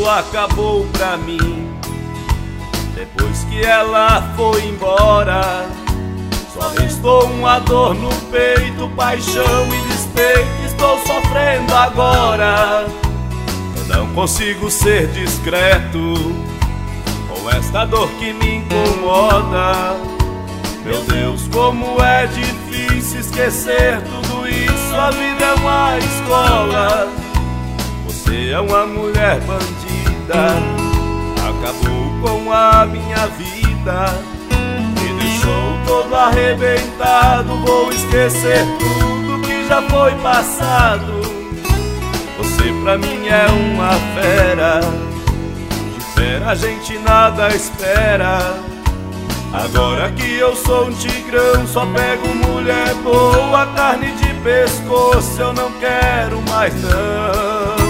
tudo acabou pra mim. Depois que ela foi embora, só restou uma dor no peito, paixão e despeito. Estou sofrendo agora, eu não consigo ser discreto com esta dor que me incomoda. Meu Deus, como é difícil esquecer tudo isso. A vida é uma escola, você é uma mulher bandida. Acabou com a minha vida, me deixou todo arrebentado. Vou esquecer tudo que já foi passado. Você pra mim é uma fera, de fera a gente nada espera. Agora que eu sou um tigrão, só pego mulher boa, carne de pescoço eu não quero mais não.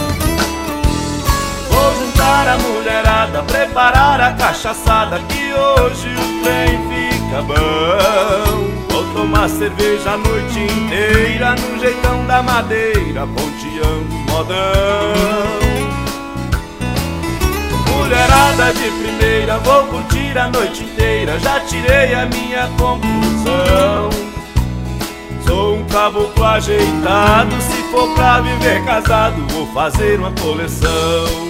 Vou juntar a mulherada, preparar a cachaçada, que hoje o trem fica bom. Vou tomar cerveja a noite inteira, no jeitão da madeira, ponteando modão. Mulherada de primeira, vou curtir a noite inteira, já tirei a minha conclusão. Sou um caboclo ajeitado, se for pra viver casado, vou fazer uma coleção.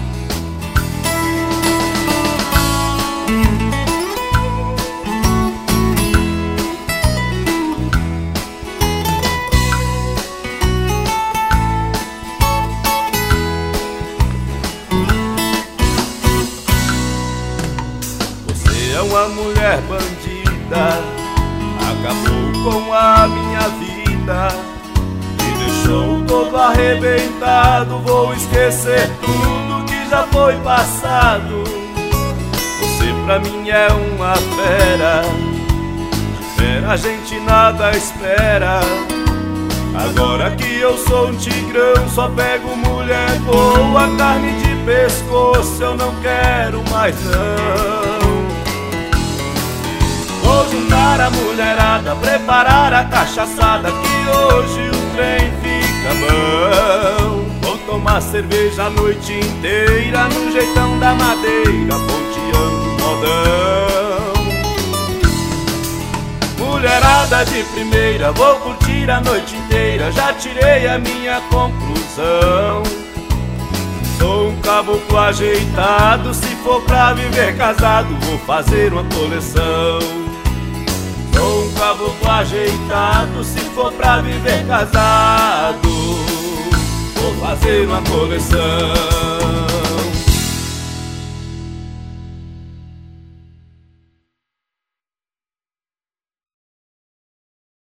É uma mulher bandida, acabou com a minha vida, me deixou todo arrebentado. Vou esquecer tudo que já foi passado. Você pra mim é uma fera, de fera a gente nada espera. Agora que eu sou um tigrão, só pego mulher boa, carne de pescoço eu não quero mais não. Vou juntar a mulherada, preparar a cachaçada, que hoje o trem fica bom. Vou tomar cerveja a noite inteira, no jeitão da madeira, ponteando modão. Mulherada de primeira, vou curtir a noite inteira, já tirei a minha conclusão. Sou um caboclo ajeitado, se for pra viver casado, vou fazer uma coleção. Sou um caboclo ajeitado, se for pra viver casado, vou fazer uma coleção.